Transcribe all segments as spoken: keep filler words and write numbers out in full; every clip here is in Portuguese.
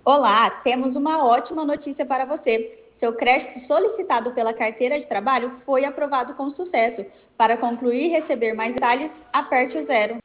Olá, temos uma ótima notícia para você. Seu crédito solicitado pela carteira de trabalho foi aprovado com sucesso. Para concluir e receber mais detalhes, aperte o zero.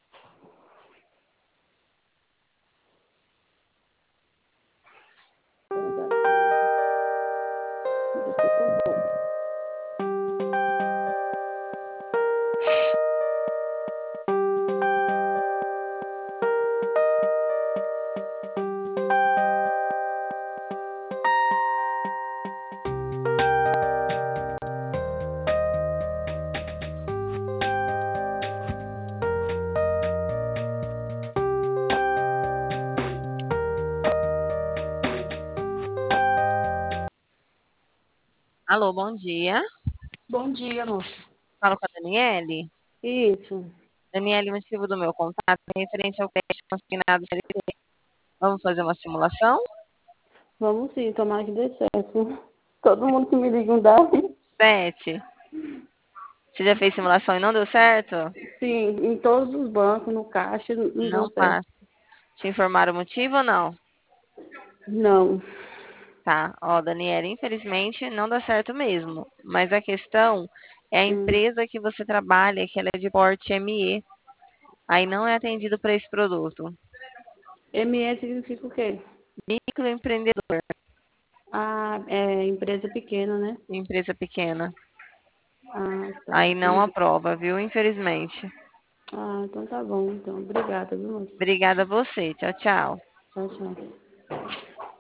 Alô, bom dia. Bom dia, moça. Falo com a Daniele. Isso. Daniele, o motivo do meu contato é referente ao crédito consignado C L T. Vamos fazer uma simulação? Vamos sim, tomara que dê certo. Todo mundo que me liga não dá. Sete. Você já fez simulação e não deu certo? Sim, em todos os bancos, no caixa, não deu Não certo. passa. Te informaram o motivo ou não? Não. Tá. Ó, Daniele, infelizmente não dá certo mesmo. Mas a questão é a Hum. empresa que você trabalha, que ela é de porte M E. Aí não é atendido para esse produto. M E significa o quê? Microempreendedor, Ah, é empresa pequena, né? empresa pequena. Ah, tá. Aí não Entendi. aprova, viu? Infelizmente. Ah, então tá bom. Então, obrigada, viu, moça? Obrigada a você. Tchau, tchau. Tchau, tchau.